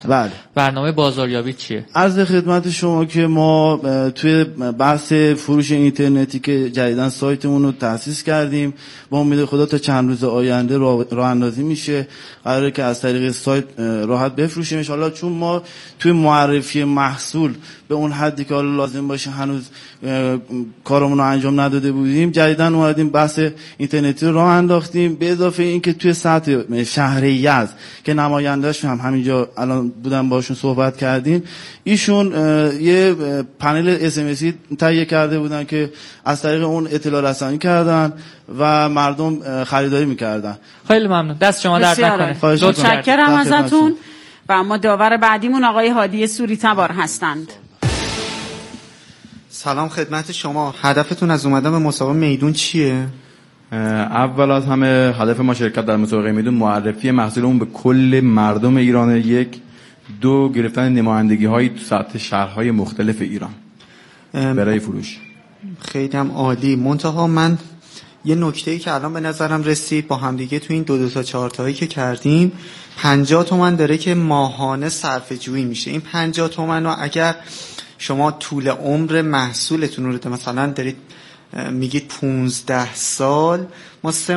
بله. برنامه بازاریابی چیه؟ عرض خدمت شما که ما توی بحث فروش اینترنتی که جدیداً سایتمون رو تأسیس کردیم، با امید خدا تا چند روز آینده راه اندازی میشه، قراره که از طریق سایت راحت بفروشیم ان شاءالله. چون ما توی معرفی محصول به اون حدی که حالا لازم باشه هنوز کارمون رو انجام نداده بودیم، جدیداً اومدیم بحث اینترنتی رو راه انداختیم. به اضافه این که توی سطح شهر یزد که نماینده‌اش هم همینجا الان بودن باشون صحبت کردیم، ایشون یه پنل اس‌ام‌اسی تهیه کرده بودن که از طریق اون اطلاع رسانی کردن و مردم خریداری میکردن. خیلی ممنون، دست شما درد نکنه. متشکرم ازتون. و اما داور بعدیمون آقای هادی سوری تبار هستند. سلام خدمت شما. هدفتون از اومدن به مسابقه میدون چیه؟ اول از همه هدف ما شرکت در مسابقه میدون معرفی محصولمون به کل مردم ایران، یک، دو، گرفتن نمایندگی هایی تو سطح شهرهای مختلف ایران برای فروش. خیلی هم عالی. منتها من یه نکته‌ای که الان به نظرم رسید با همدیگه تو این 2 تا 4 تایی که کردیم 50 تومن داره که ماهانه صرفه جویی میشه. این 50 تومن رو اگر شما طول عمر محصولتون رو مثلا دارید میگید 15 سال، ما 3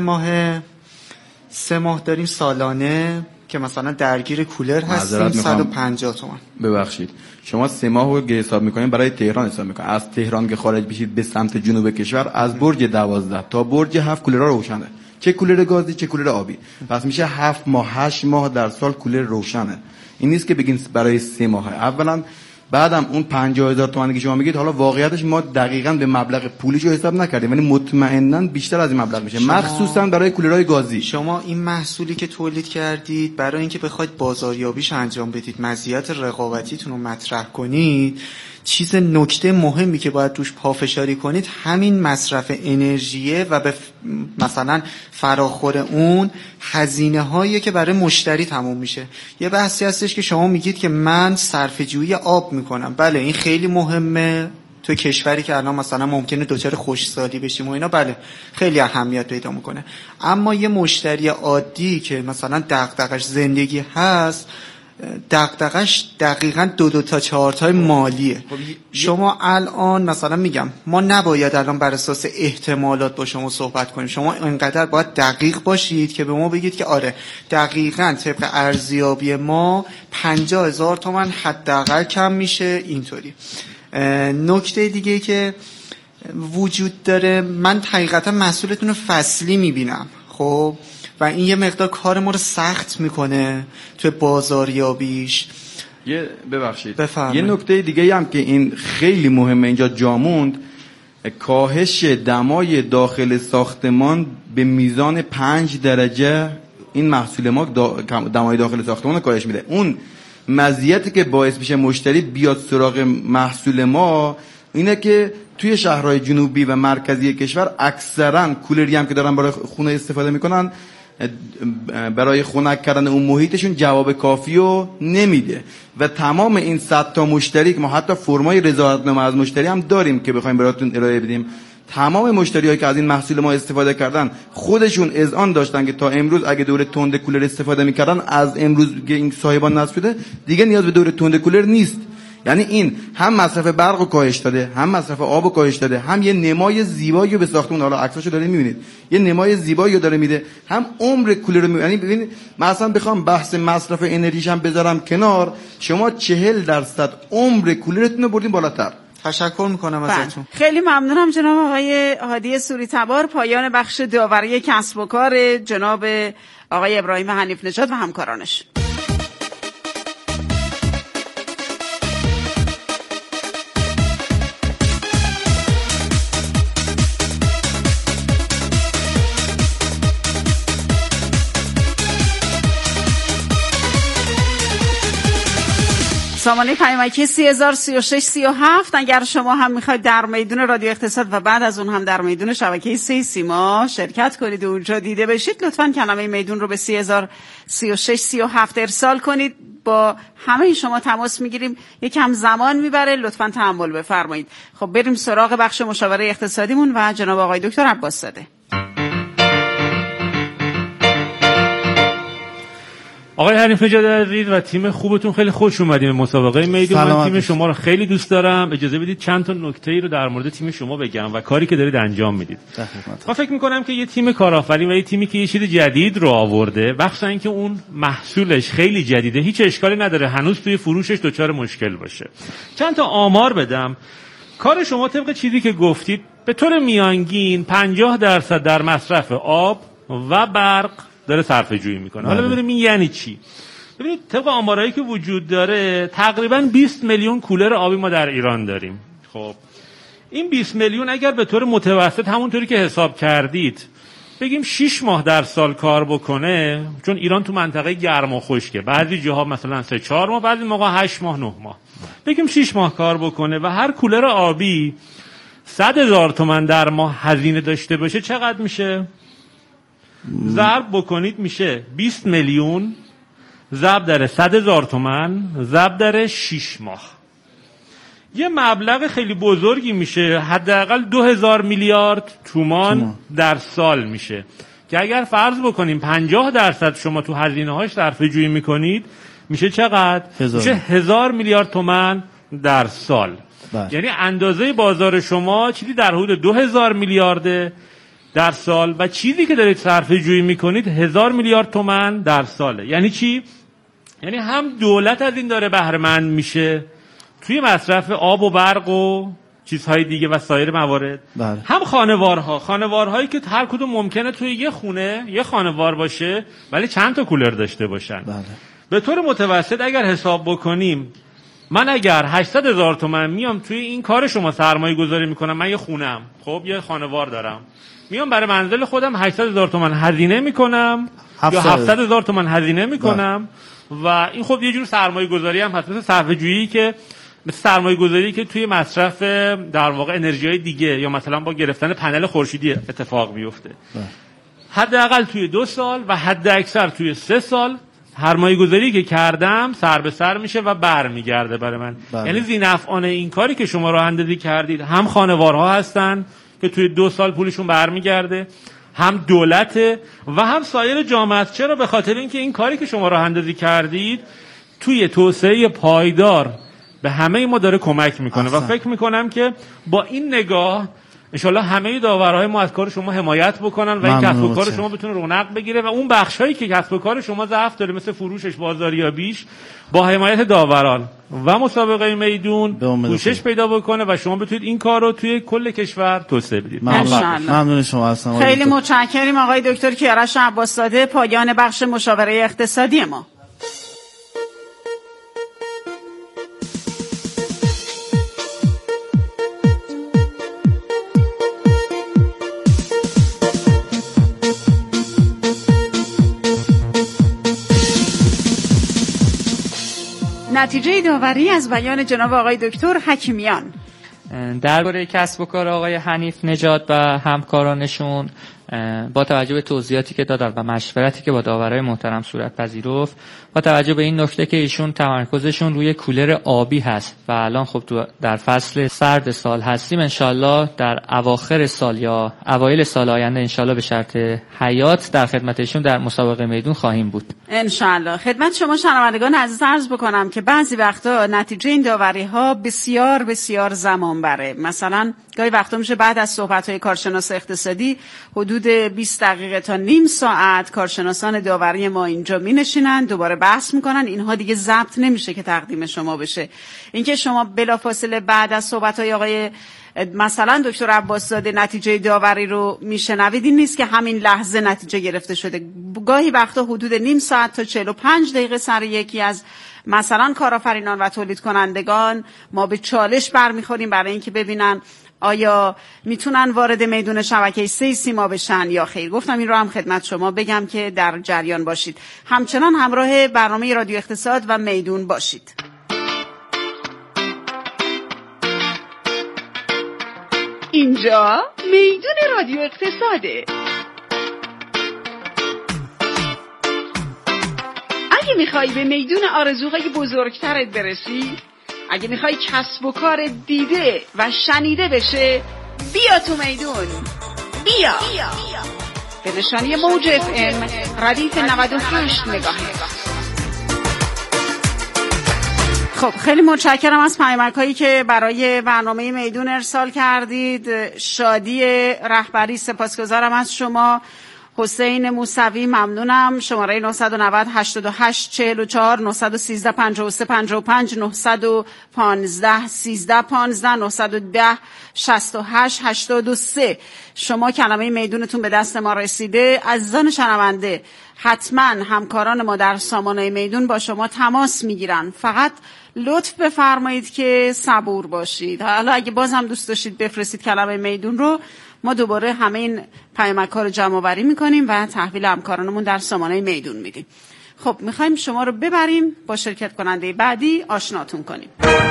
ماه داریم سالانه که مثلا درگیر کولر هستیم 150 تومن. ببخشید شما 3 ماه رو حساب میکنین برای تهران حساب میکنین. از تهران که خارج بشید به سمت جنوب کشور از برج 12 تا برج 7 کولرها روشنه، چه کولر گازی چه کولر آبی. پس میشه 7 ماه 8 ماه در سال کولر روشنه. این نیست که بگین برای 3 ماه. اولا بعدم اون 50,000 تومانی که شما میگید، حالا واقعیتش ما دقیقاً به مبلغ پولیشو حساب نکردیم، ولی مطمئناً بیشتر از این مبلغ میشه، مخصوصاً برای کولرهای گازی. شما این محصولی که تولید کردید برای اینکه بخواید بازاریابیش انجام بدید، مزیت رقابتیتون رو مطرح کنید، چیز نکته مهمی که باید توش پافشاری کنید همین مصرف انرژیه و به مثلا فراخور اون هزینه هایی که برای مشتری تموم میشه. یه بحثی هستش که شما میگید که من صرفه‌جویی آب میکنم. بله این خیلی مهمه تو کشوری که الان مثلا ممکنه دوچار خشکسالی بشیم و اینا، بله خیلی اهمیت پیدا میکنه. اما یه مشتری عادی که مثلا دغدغش زندگی هست، دغدغش دقیقاً 2 تا 4 تای مالیه. شما الان مثلا میگم ما نباید الان بر اساس احتمالات با شما صحبت کنیم، شما اینقدر باید دقیق باشید که به ما بگید که آره دقیقاً طبق ارزیابی ما 50,000 تومان حداقل کم میشه اینطوری. نکته دیگه که وجود داره، من حقیقتا محصولتون رو فصلی میبینم، خب، و این یه مقدار کار ما رو سخت میکنه توی بازاریابیش. ببخشید بفرمایید. یه نکته دیگه هم که این خیلی مهمه اینجا جاموند، کاهش دمای داخل ساختمان به میزان 5 درجه این محصول ما دمای داخل ساختمان رو کاهش میده. اون مزیتی که باعث میشه مشتری بیاد سراغ محصول ما اینه که توی شهرهای جنوبی و مرکزی کشور اکثرا کولری هم که دارن برای خونه استفاده میکنن، برای خنک کردن اون محیطشون جواب کافی رو نمیده و تمام این 100 تا مشتری که ما حتی فرمای رضایتنامه از مشتری هم داریم که بخوایم براتون ارائه بدیم، تمام مشتریایی که از این محصول ما استفاده کردن خودشون اذعان داشتن که تا امروز اگه دور تند کولر استفاده میکردن، از امروز که این صاحبان نصب شده دیگه نیاز به دور تند کولر نیست. یعنی این هم مصرف برق رو کاهش داده، هم مصرف آب رو کاهش داده، هم یه نمای زیبایی رو به ساختمون، حالا عکساشو دارید میبینید، یه نمای زیبایی رو داره میده، هم عمر کولر رو یعنی ببینید مثلا بخوام بحث مصرف انرژیش هم بذارم کنار، شما 40% عمر کولرتون رو بردین بالاتر. تشکر میکنم ازتون. خیلی ممنونم جناب آقای هادی سوری تبار. پایان بخش داوری کسب و کار جناب آقای ابراهیم حنیف نژاد و همکارانش. سامانه پیامکی 303637. اگر شما هم میخواید در میدون رادیو اقتصاد و بعد از اون هم در میدون شبکه 3 سیما شرکت کنید و اونجا دیده بشید، لطفاً کلمه میدون رو به 303637 ارسال کنید. با همه شما تماس میگیریم، یکم زمان میبره، لطفاً تحمل بفرمایید. خب بریم سراغ بخش مشاوره اقتصادیمون و جناب آقای دکتر عباس زاده. آقای حنیف نژاد عزیز و تیم خوبتون خیلی خوش اومدیم به مسابقه میدون. من تیم شما رو خیلی دوست دارم. اجازه بدید چند تا نکته‌ای رو در مورد تیم شما بگم و کاری که دارید انجام میدید. من فکر می‌کنم که یه تیم کارآفرین و یه تیمی که یه چیز جدید رو آورده، بخصوصا اینکه اون محصولش خیلی جدیده، هیچ اشکالی نداره هنوز توی فروشش دچار مشکل باشه. چند تا آمار بدم. کار شما طبق چیزی که گفتید به طور میانگین 50% در مصرف آب و برق داره صرفه‌جویی میکنه. حالا ببینیم این یعنی چی. ببینید طبق آمارایی که وجود داره تقریبا 20 میلیون کولر آبی ما در ایران داریم. خب این 20 میلیون اگر به طور متوسط همونطوری که حساب کردید بگیم 6 ماه در سال کار بکنه، چون ایران تو منطقه گرم و خشکه، بعضی جاها مثلا 3-4 ماه، بعضی موقع 8 ماه 9 ماه، بگیم 6 ماه کار بکنه و هر کولر آبی 100,000 تومان در ماه هزینه داشته باشه، چقدر میشه؟ ضرب بکنید میشه 20 میلیون ضرب در 100,000 تومان ضرب در 6 ماه. یه مبلغ خیلی بزرگی میشه، حداقل 2000 میلیارد تومان در سال میشه که اگر فرض بکنیم 50% شما تو هزینه‌هاش صرفه‌جویی میکنید میشه چقدر؟ میشه 1000 میلیارد تومان در سال. یعنی اندازه بازار شما چیزی در حدود 2000 میلیارد در سال و چیزی که دارید صرفه‌جویی میکنید 1000 میلیارد تومان در ساله. یعنی چی؟ یعنی هم دولت از این داره بهره مند میشه توی مصرف آب و برق و چیزهای دیگه و سایر موارد، هم خانوارهایی که هر کدوم ممکنه توی یه خونه یه خانوار باشه ولی چند تا کولر داشته باشن. به طور متوسط اگر حساب بکنیم من اگر 800,000 تومان میام توی این کار شما سرمایه گذاری میکنم، من یه خونم، خب یه خانوار دارم، میام برای منزل خودم 800,000 تومان هزینه میکنم یا 700,000 تومان هزینه میکنم و این خب یه جور سرمایه گذاری هم هست، مثل صرفه‌جویی که مثل سرمایه گذاری که توی مصرف در واقع انرژی‌های دیگه یا مثلا با گرفتن پنل خورشیدی اتفاق میفته. حداقل توی 2 سال و حد اکثر توی 3 سال سرمایه گذاری که کردم سر به سر میشه و برمیگرده برای من. یعنی ذینفعان این کاری که شما راه اندازی کردید هم خانوارها هستن که توی 2 سال پولشون برمیگرده، هم دولت و هم سایر جامعه است. چرا؟ به خاطر اینکه این کاری که شما راه اندازی کردید توی توسعه پایدار به همه ما داره کمک میکنه و فکر میکنم که با این نگاه انشالله همه داورهای ما از کار شما حمایت بکنن و این کسب و کار شما بتونه رونق بگیره و اون بخشایی که کسب و کار شما ضعف داره مثل فروشش، بازاریابیش، با حمایت داوران و مسابقه میدون کوشش پیدا بکنه و شما بتونید این کار رو توی کل کشور توسعه بدید. ممنون شما هستم. خیلی متشکریم آقای دکتر کیارش عباس‌زاده، پایان بخش مشاوره اقتصادی ما. نتیجه داوری از بیان جناب آقای دکتر حکیمیان درباره کسب و کار آقای حنیف نژاد و همکارانشون با توجه به توضیحاتی که دادن و مشورتی که با داورای محترم صورت پذیرفت، با توجه به این نکته که ایشون تمرکزشون روی کولر آبی هست و الان خب در فصل سرد سال هستیم، انشالله در اواخر سال یا اوایل سال آینده انشالله به شرط حیات در خدمتشون در مسابقه میدون خواهیم بود انشالله. خدمت شما شنوندگان عزیز عرض بکنم که بعضی وقتا نتیجه این داوری ها بسیار بسیار زمان بره. مثلا گاهی وقتا میشه بعد از صحبت های کارشناس اقتصادی حدود 20 دقیقه تا نیم ساعت کارشناسان داوری ما اینجا می نشینن دوباره بحث میکنن، اینها دیگه ضبط نمیشه که تقدیم شما بشه. اینکه شما بلافاصله بعد از صحبت های آقای مثلا دکتر عباس‌زاده نتیجه داوری رو میشنوید، این نیست که همین لحظه نتیجه گرفته شده. گاهی وقتا حدود نیم ساعت تا 45 دقیقه سر یکی از مثلا کارآفرینان و تولید کنندگان ما به چالش برمیخوریم برای اینکه ببینن آیا میتونن وارد میدون شبکه 3 سیما بشن یا خیر. گفتم این رو هم خدمت شما بگم که در جریان باشید. همچنان همراه برنامه رادیو اقتصاد و میدون باشید. اینجا میدون رادیو اقتصاده. اگه میخوای به میدون آرزوهای بزرگترت برسی، اگه میخوای کسب و کار دیده و شنیده بشه، بیا تو میدون. بیا به نشانی موج FM ردیف 98 مگاهرتز. خب خیلی متشکرم از پیامک‌هایی که برای برنامه میدون ارسال کردید. شادی رهبری، سپاسگزارم از شما. حسین موسوی ممنونم. شماره 990 88 44 913 53 55 915 13 15 910 68 83. شما کلمه میدونتون به دست ما رسیده. عزیزان شنونده، حتما همکاران ما در سامانه میدون با شما تماس میگیرن. فقط لطف بفرمایید که صبور باشید. حالا اگه باز هم دوست داشتید بفرستید کلمه میدون رو، ما دوباره همه این پیامک‌ها رو جمع آوری میکنیم و تحویل همکارانمون در سامانه میدون میدیم. خب میخوایم شما رو ببریم با شرکت کننده بعدی آشناتون کنیم.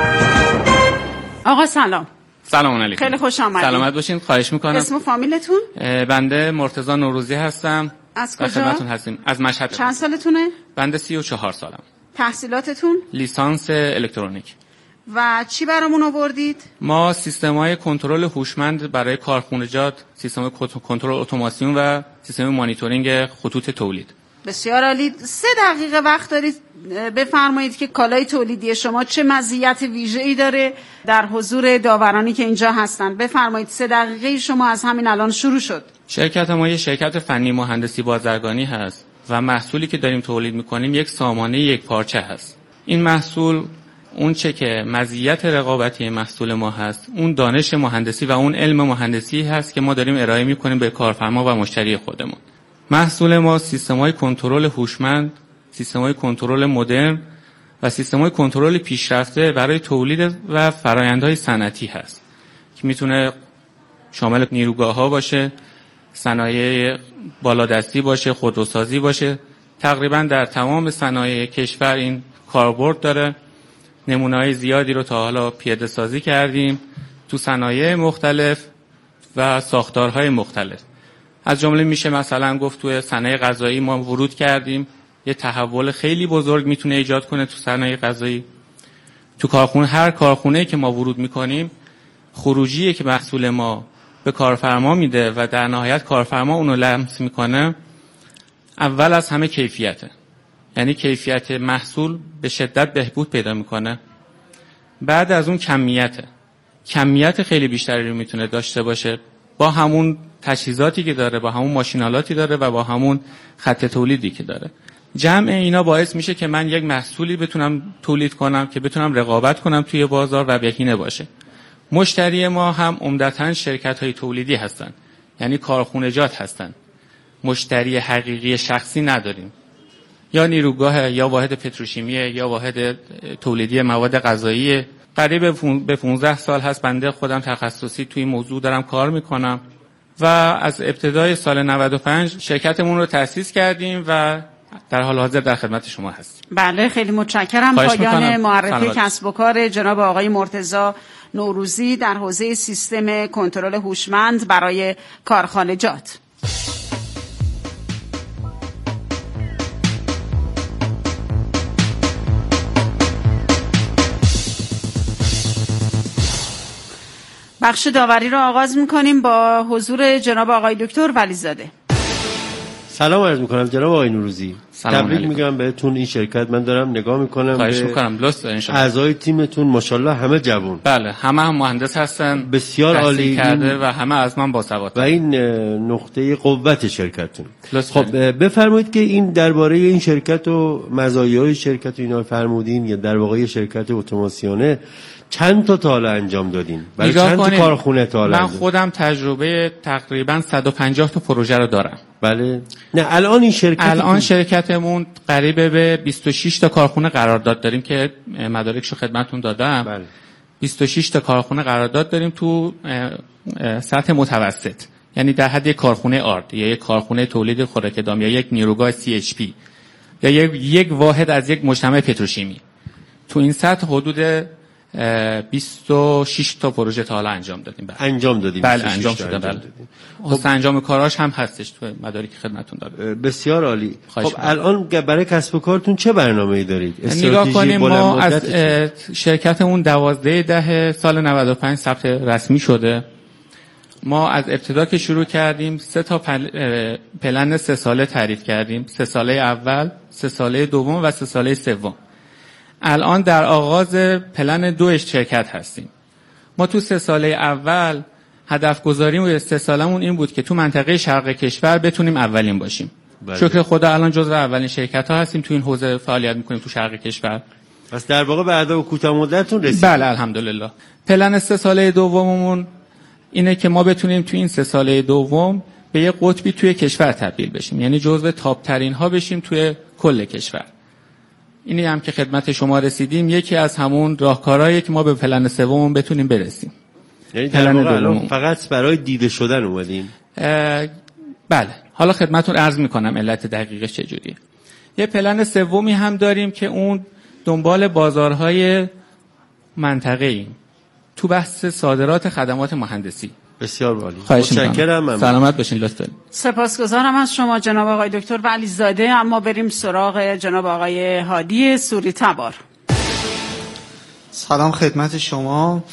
آقا سلام. سلام علیکم. خیلی خوش آمدید. سلامت باشین. خواهش میکنم. اسم و فامیلتون؟ بنده مرتضی نوروزی هستم. از کجا؟ خدمتتون هستیم. از مشهد. چند سالتونه؟ بنده 34 سالم. تحصیلاتتون؟ لیسانس الکترونیک. و چی برامون آوردید؟ ما سیستم‌های کنترل هوشمند برای کارخانجات، سیستم کنترل اتوماسیون و سیستم مانیتورینگ خطوط تولید. بسیار عالی. 3 دقیقه وقت دارید بفرمایید که کالای تولیدی شما چه مزیت ویژه‌ای داره در حضور داورانی که اینجا هستن. بفرمایید، 3 دقیقه شما از همین الان شروع شد. شرکت ما یه شرکت فنی مهندسی بازرگانی هست و محصولی که داریم تولید می‌کنیم یک سامانه یک پارچه هست. این محصول اون چه که مزیت رقابتی محصول ما هست، اون دانش مهندسی و اون علم مهندسی هست که ما داریم ارائه می‌کنیم به کارفرما و مشتری خودمون. محصول ما سیستم‌های کنترل هوشمند، سیستم‌های کنترل مدرن و سیستم‌های کنترل پیشرفته برای تولید و فرآیندهای صنعتی هست که میتونه شامل نیروگاه‌ها باشه، صنایع بالادستی باشه، خودروسازی باشه. تقریبا در تمام صنایع کشور این کاربرد داره. نمونه‌های زیادی رو تا حالا پیاده سازی کردیم تو صنایع مختلف و ساختارهای مختلف. از جمله میشه مثلا گفت تو صنایع غذایی ما ورود کردیم، یه تحول خیلی بزرگ میتونه ایجاد کنه تو صنایع غذایی. تو کارخونه، هر کارخونه‌ای که ما ورود میکنیم، خروجی که محصول ما به کارفرما میده و در نهایت کارفرما اونو لمس میکنه، اول از همه کیفیته. یعنی کیفیت محصول به شدت بهبود پیدا میکنه. بعد از اون کمیت خیلی بیشتری رو میتونه داشته باشه با همون تجهیزاتی که داره، با همون ماشینالاتی داره و با همون خط تولیدی که داره. جمع اینا باعث میشه که من یک محصولی بتونم تولید کنم که بتونم رقابت کنم توی بازار و بهینه باشه. مشتری ما هم عمدتاً شرکت‌های تولیدی هستن، یعنی کارخونجات هستن. مشتری حقیقی شخصی نداریم. یا نیروگاه، یا واحد پتروشیمیه، یا واحد تولیدی مواد غذایی. قریب به 15 سال هست بنده خودم تخصصی توی این موضوع دارم کار میکنم و از ابتدای سال 95 شرکتمون رو تأسیس کردیم و در حال حاضر در خدمت شما هستیم. بله، خیلی متشکرم. پایان معرفی کسب و کار جناب آقای مرتضی نوروزی در حوزه سیستم کنترل هوشمند برای کارخانجات. بخش داوری رو آغاز می‌کنیم با حضور جناب آقای دکتر ولیزاده. سلام عرض می‌کنم جناب آقای نوروزی. تبریک میگم بهتون. این شرکت من دارم نگاه می‌کنم، خواهش می‌کنم لطف دارین شما. اعضای تیمتون ماشاءالله همه جوان. بله، همه هم مهندس هستن، بسیار عالی کرده و همه از من باسواد. و این نقطه قوت شرکتتون. خب بفرمایید که این درباره این شرکت و مزایای شرکت و اینا فرمودین، یا در واقع شرکت اتوماسیونه چند تا حالا انجام دادین؟ برای چند تا کارخونه تا حالا؟ من خودم تجربه تقریبا 150 تا پروژه رو دارم. بله. نه الان این الان شرکتمون قریب به 26 تا کارخونه قرارداد داریم که مدارکشو خدمتتون دادم. بله. 26 تا کارخونه قرارداد داریم تو سطح متوسط، یعنی در حد یک کارخونه آرد یا یک کارخونه تولید خوراک دام یا یک نیروگاه CHP یا یک واحد از یک مجتمع پتروشیمی. تو این سطح حدود 26 تا پروژه تا حالا انجام دادیم. انجام دادیم. بله انجام شده. بله. خب انجام کاراش هم هستش تو مدارکی که خدمتتون دادم. بسیار عالی. خب الان برای کسب و کارتون چه برنامه‌ای دارید؟ نگاه کنیم ما از شرکتمون 12 سال 95 ثبت رسمی شده. ما از ابتدا که شروع کردیم 3 تا پلن 3 ساله تعریف کردیم. 3 ساله اول، 3 ساله دوم و 3 ساله سوم. الان در آغاز پلن 2 شرکت هستیم. ما تو 3 ساله اول هدف گذاریم و 3 سالمون این بود که تو منطقه شرق کشور بتونیم اولین باشیم. شکر خدا الان جزو اولین شرکت ها هستیم تو این حوزه فعالیت میکنیم تو شرق کشور. پس در واقع به اهداف کوتاه مدتتون رسیدید. بله الحمدلله. پلن 3 ساله دوممون اینه که ما بتونیم تو این 3 ساله دوم به یه قطبی توی کشور تبدیل بشیم، یعنی جزو تاپ ترین ها بشیم توی کل کشور. اینی هم که خدمت شما رسیدیم یکی از همون راهکارهایی که ما به پلن سوم بتونیم برسیم. یعنی در واقع فقط برای دیده شدن اومدین؟ بله. حالا خدمتتون عرض میکنم علت دقیقش چجوریه. یه پلن سومی هم داریم که اون دنبال بازارهای منطقه‌ای تو بحث صادرات خدمات مهندسی. بسیار عالی. متشکرم. سلامت باشین لطفاً. سپاسگزارم از شما جناب آقای دکتر ولی زاده. اما بریم سراغ جناب آقای هادی سوری تبار. سلام خدمت شما.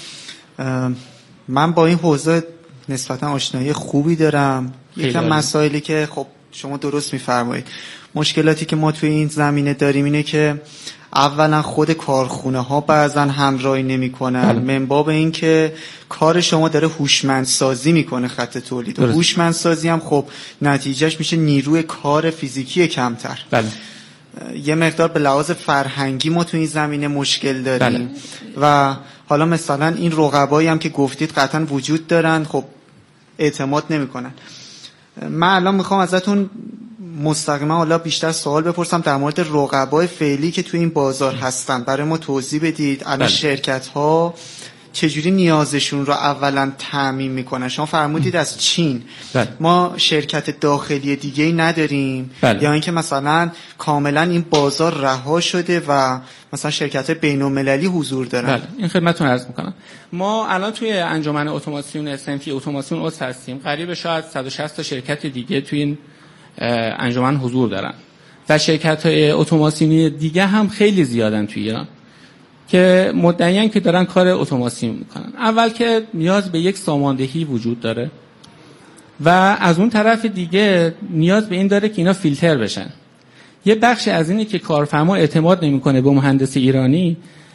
من با این حوزه نسبتا آشنایی خوبی دارم. یکم مسائلی که خب شما درست میفرمایید، مشکلاتی که ما توی این زمینه داریم اینه که اولا خود کارخونه ها بعضا همراهی نمی‌کنن، من باب این که کار شما داره هوشمندسازی میکنه خط تولید و هوشمندسازی هم خب نتیجهش میشه نیروی کار فیزیکی کمتر. بله. یه مقدار به لحاظ فرهنگی ما تو این زمینه مشکل داریم. بله. و حالا مثلا این رقبایی هم که گفتید قطعا وجود دارن، خب اعتماد نمیکنن. من الان میخوام ازتون مستقیما حالا بیشتر سوال بپرسم در مورد رقبای فعلی که تو این بازار هستن. برای ما توضیح بدید الان شرکت ها چجوری نیازشون رو اولا تامین میکنن. شما فرمودید از چین. ما شرکت داخلی دیگه‌ای نداریم یا اینکه مثلا کاملا این بازار رها شده و مثلا شرکت بین‌المللی حضور دارن؟ بله این خدمتتون عرض میکنم. ما الان توی انجمن اتوماسیون سنفی اتوماسیون عضو هستیم. قریب شاید 160 تا شرکت دیگه توی این انجمن حضور دارن و شرکت‌های اتوماسیونی دیگه هم خیلی زیادن توی ایران که مدعیان که دارن کار اتوماسیون میکنن. اول که نیاز به یک ساماندهی وجود داره و از اون طرف دیگه نیاز به این داره که اینا فیلتر بشن. یه بخش از اینی که کارفرما اعتماد نمیکنه به مهندس ایرانی،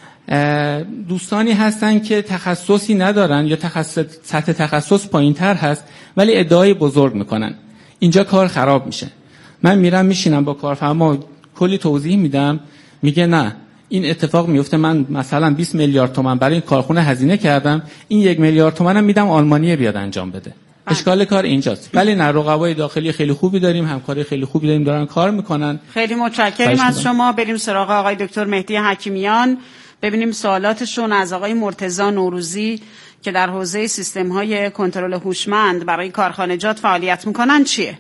دوستانی هستن که تخصصی ندارن یا سطح تخصص پایینتر هست ولی ادعای بزرگ میکنن. اینجا کار خراب میشه. من میرم میشینم با کارفرما کلی توضیح میدم، میگه نه این اتفاق میفته، من مثلا 20 میلیارد تومان برای این کارخونه هزینه کردم، این 1 میلیارد تومانم میدم آلمانیه بیاد انجام بده. اشکال کار اینجاست. ولی نه، رقبای داخلی خیلی خوبی داریم، همکاری خیلی خوبی داریم، دارن کار میکنن. خیلی متشکریم از شما. بریم سراغ آقای دکتر مهدی حکیمیان ببینیم سوالاتشون از آقای مرتضی نوروزی که در حوزه سیستم‌های کنترل هوشمند برای کارخانجات فعالیت میکنن چیه؟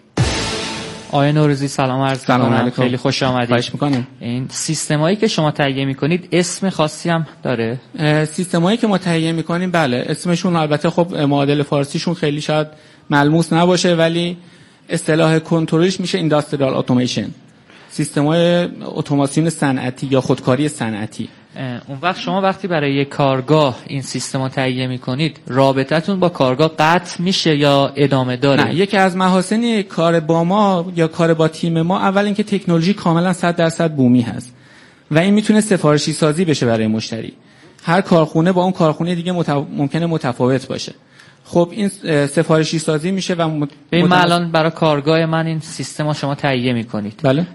آقای نوروزی سلام عرض می‌کنم. خیلی خوش آمدید. خواهش می‌کنم. این سیستمایی که شما تهیه می‌کنید اسم خاصی هم داره؟ سیستمایی که ما تهیه می‌کنیم بله اسمشون البته خب معادل فارسیشون خیلی شاید ملموس نباشه ولی اصطلاح کنترلش میشه اینداستریال اتوماسیون، سیستم‌های اتوماسیون صنعتی یا خودکاری صنعتی. اون وقت شما وقتی برای یک کارگاه این سیستم رو تهیه میکنید رابطتون با کارگاه قطع میشه یا ادامه داره؟ نه، یکی از محاسن کار با ما یا کار با تیم ما اول اینکه تکنولوژی کاملا 100% بومی هست و این میتونه سفارشی سازی بشه برای مشتری. هر کارخونه با اون کارخونه دیگه ممکنه متفاوت باشه. خب این سفارشی سازی میشه و ببین من الان برای کارگاه من این سیستم رو شما تهیه میکنید. بله.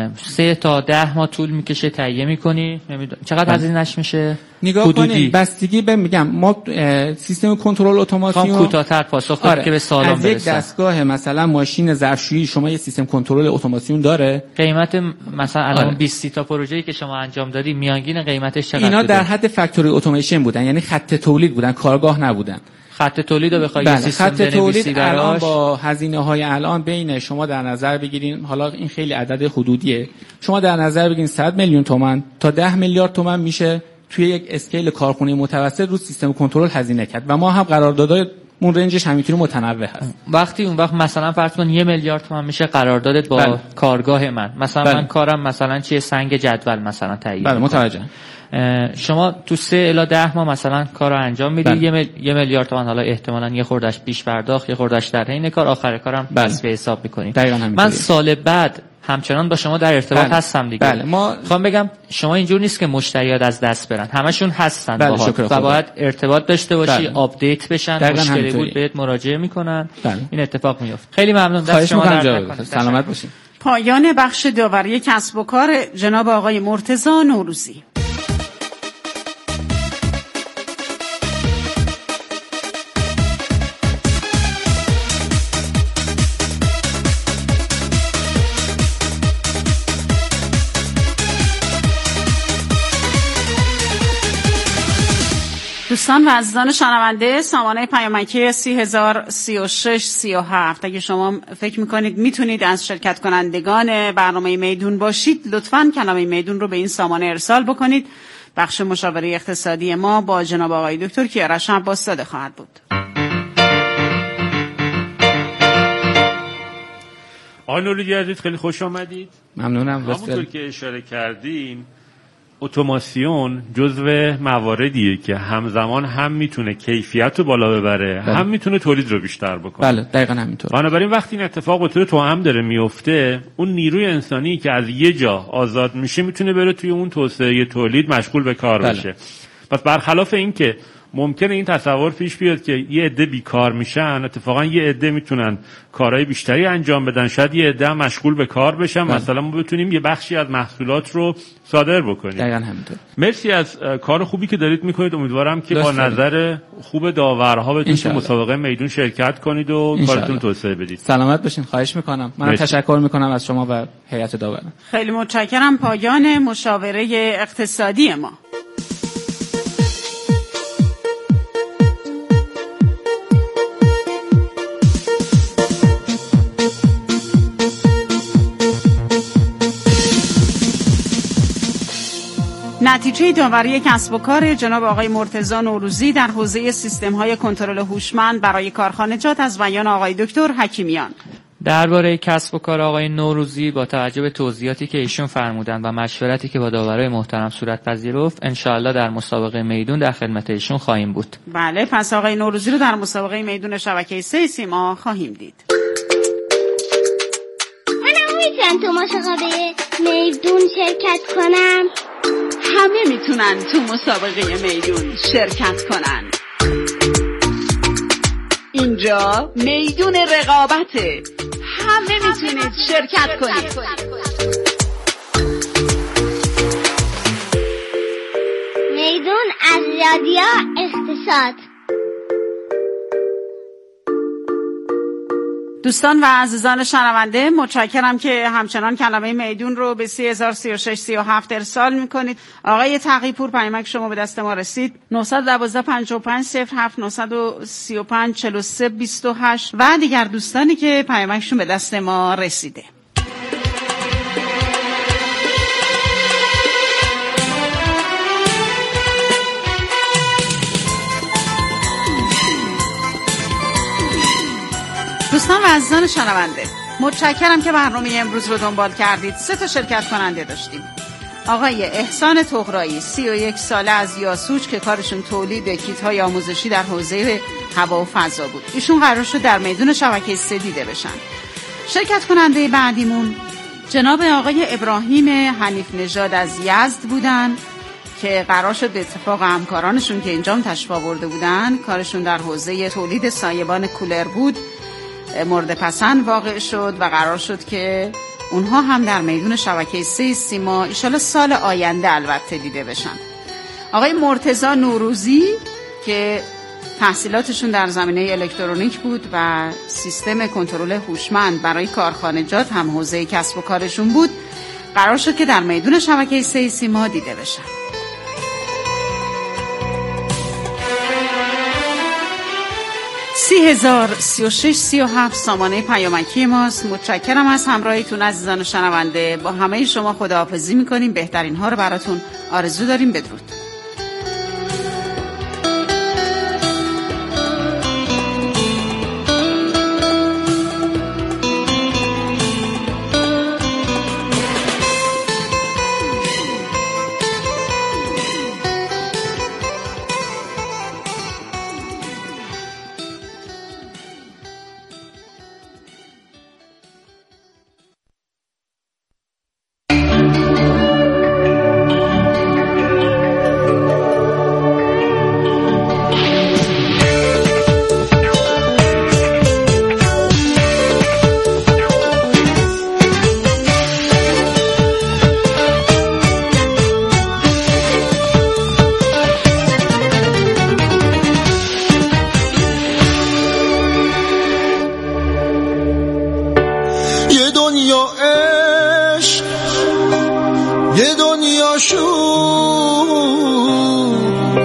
3 تا 10 ماه طول میکشه تهیه میکنی. چقدر هزینه‌اش میشه؟ نگاه کنید بستگی به میگم ما سیستم کنترل اتوماسیون کوتاه‌تر پاسخ بدید که به سوالم برسم. از یک دستگاه مثلا ماشین ظرفشویی شما یه سیستم کنترل اتوماسیون داره. قیمت مثلا الان 20 تا پروژه‌ای که شما انجام دادی میانگین قیمتش چقدر؟ اینا در حد فکتوری اتوماسیون بودن، یعنی خط تولید بودن، کارگاه نبودن. خط تولید رو بخوای سیستم خط تولید الان با هزینه‌های الان بین شما در نظر بگیرین، حالا این خیلی عدد حدودیه، شما در نظر بگیرین 100 میلیون تومان تا 10 میلیارد تومان میشه توی یک اسکیل کارخونه متوسط رو سیستم کنترل هزینه کرد و ما هم قراردادای اون رنجش همینطوری متنوع هست. وقتی اون وقت مثلا فرض کن 1 میلیارد تومان میشه قراردادت با کارگاه من، مثلا من کارم مثلا چیه سنگ جدول مثلا تهیه. بله متوجهم. شما تو 3 الی 10 ماه مثلا کار رو انجام میدی. 1 میلیارد تومان حالا احتمالاً یه خوردش پیش پرداخت، یه خوردش در حین کار، آخر کارم بس به حساب میکنیم. من سال بعد همچنان با شما در ارتباط هستم دیگه. بله. ما میخوام بگم شما اینجور نیست که مشتریات از دست برن، همشون هستن باهات و باید ارتباط داشته باشی، آپدیت بشن، مشکلی بود بهت مراجعه میکنن. این اتفاق میفته. خیلی ممنون. دست شما در نکنه. سلامت باشین. پایان بخش داوری کسب و کار جناب آقای مرتضی نوروزی. دوستان و عزیزان شنونده، سامانه پیامکی 30,036,37 اگه شما فکر میکنید میتونید از شرکت کنندگان برنامه میدون باشید، لطفاً کلمه میدون رو به این سامانه ارسال بکنید. بخش مشاوره اقتصادی ما با جناب آقای دکتر کیارش عباس زاده خواهد بود. آقای نوروزی عزیز خیلی خوش آمدید. ممنونم. همونطور که اشاره کردین اتوماسیون جزو مواردیه که همزمان هم میتونه کیفیت رو بالا ببره، هم میتونه تولید رو بیشتر بکنه. بله دقیقاً همینطور. بنابراین وقتی این اتفاق به طور توأم داره میفته، اون نیروی انسانی که از یه جا آزاد میشه میتونه بره توی اون توسعه تولید مشغول به کار بشه. پس برخلاف این که ممکنه این تصور پیش بیاد که یه عده بیکار میشن، اتفاقا یه عده میتونن کارهای بیشتری انجام بدن، شاید یه عده مشغول به کار بشن. مثلا ما بتونیم یه بخشی از محصولات رو صادر بکنیم. دقیقاً همینطور. مرسی از کار خوبی که دارید میکنید. امیدوارم که با نظر خوب داورها بتونید تو مسابقه میدون شرکت کنید و کارتون توسعه بدید. سلامت باشین. خواهش میکنم. من تشکر میکنم از شما و هیئت داوران. خیلی متشکرم. پایان مشاوره اقتصادی ما. نتیجه داوری کسب و کار جناب آقای مرتضی نوروزی در حوزه سیستم‌های کنترل هوشمند برای کارخانجات از بیان آقای دکتر حکیمیان. درباره کسب و کار آقای نوروزی با توجه به توضیحاتی که ایشون فرمودن و مشورتی که با داورای محترم صورت پذیرفت، انشاءالله در مسابقه میدون در خدمت ایشون خواهیم بود. بله، پس آقای نوروزی رو در مسابقه میدون شبکه 3 سیما خواهیم دید. منم میتونم تو مسابقه میدون شرکت کنم؟ همه میتونن تو مسابقه میدون شرکت کنن. اینجا میدون رقابته، همه میتونید شرکت کنید. میدون از رادیو اقتصاد. دوستان و عزیزان شنونده، متشکرم که همچنان کلمه میدون رو به 30,036,37 ارسال میکنید. آقای تقی‌پور، پیامک شما به دست ما رسید. 912 55 07 935 43 28 و دیگر دوستانی که پیامکشون به دست ما رسیده. دوستان و عزیزان شنونده، متشکرم که برنامه امروز رو دنبال کردید. 3 شرکت کننده داشتیم. آقای احسان طغرایی 31 ساله از یاسوج که کارشون تولید کیت‌های آموزشی در حوزه هوا و فضا بود. ایشون قرار شد در میدون شبکه 3 دیده بشن. شرکت کننده بعدیمون جناب آقای ابراهیم حنیف نژاد از یزد بودن که قرار شد به اتفاق همکارانشون که اینجام تشریف آورده بودن، کارشون در حوزه تولید سایبان کولر بود، مورد پسند واقع شد و قرار شد که اونها هم در میدون شبکه 3 سیما انشالله سال آینده البته دیده بشن. آقای مرتضی نوروزی که تحصیلاتشون در زمینه الکترونیک بود و سیستم کنترل هوشمند برای کارخانجات هم حوزه کسب و کارشون بود، قرار شد که در میدون شبکه 3 سیما دیده بشن. 30,036,37 سامانه پیامکی ماست. متشکرم از همراهیتون عزیزان شنونده. با همه شما خداحافظی میکنیم. بهترین ها رو براتون آرزو داریم. بدرود.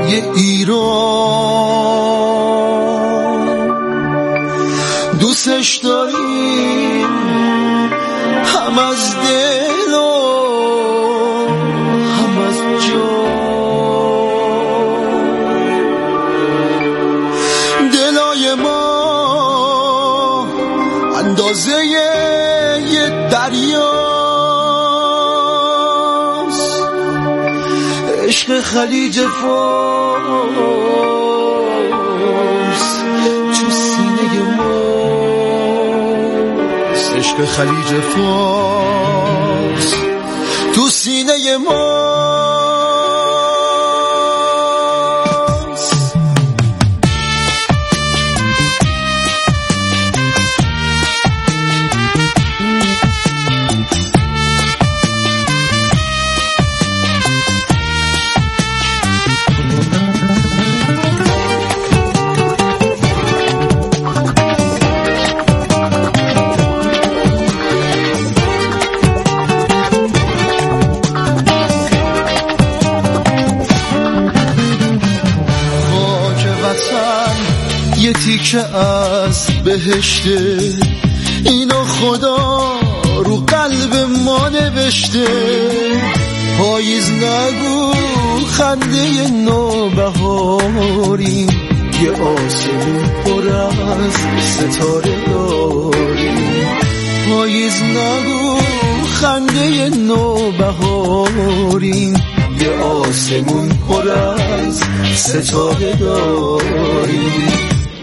ایران دوستش داریم هم از دل و هم از جان. دلای ما اندازه یه دریاست، عشق خلیج فارس تو سینه ماست، عشق خلیج فارس تو سینه ماست. تیکه از بهشته اینو خدا رو قلب ما نوشته. پاییز نگو خنده نوبهاریم، یه آسمون پر از ستاره داریم. پاییز نگو خنده نوبهاریم، یه آسمون پر از ستاره داریم.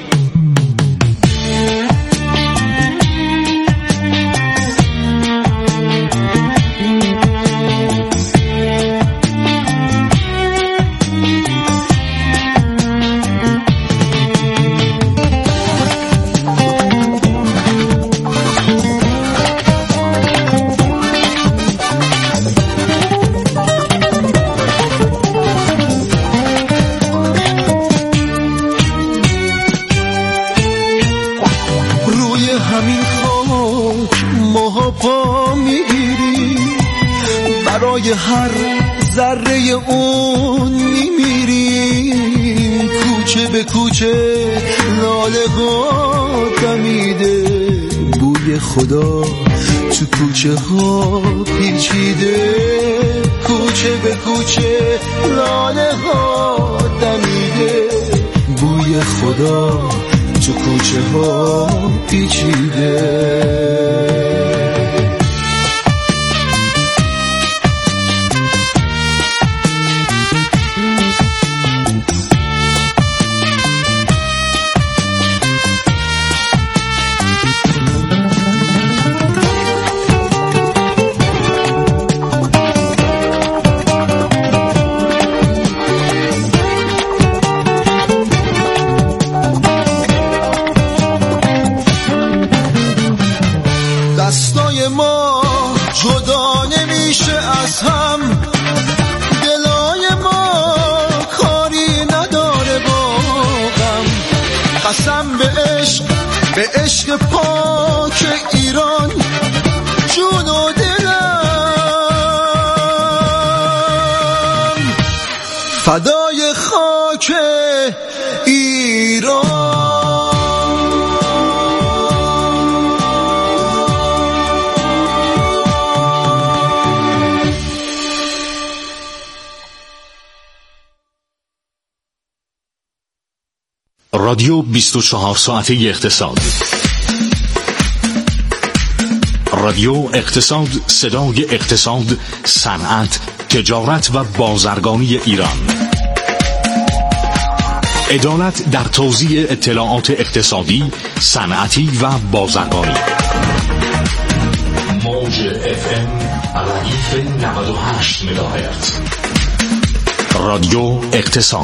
هر ذره اون میمیریم، کوچه به کوچه لاله ها دمیده. بوی خدا تو کوچه ها پیچیده، کوچه به کوچه لاله ها دمیده. بوی خدا تو کوچه ها پیچیده. دستای ما جدا نمیشه از هم، دلای ما کاری نداره با غم. قسم به عشق پاک ایران، جون و دلم فدای خاک ایران. رادیو 24 ساعته اقتصاد. رادیو اقتصاد، صدای اقتصاد، صنعت، تجارت و بازرگانی ایران. عدالت در توزیع اطلاعات اقتصادی، صنعتی و بازرگانی. موج FM ردیف 98 مگاهرتز. رادیو اقتصاد.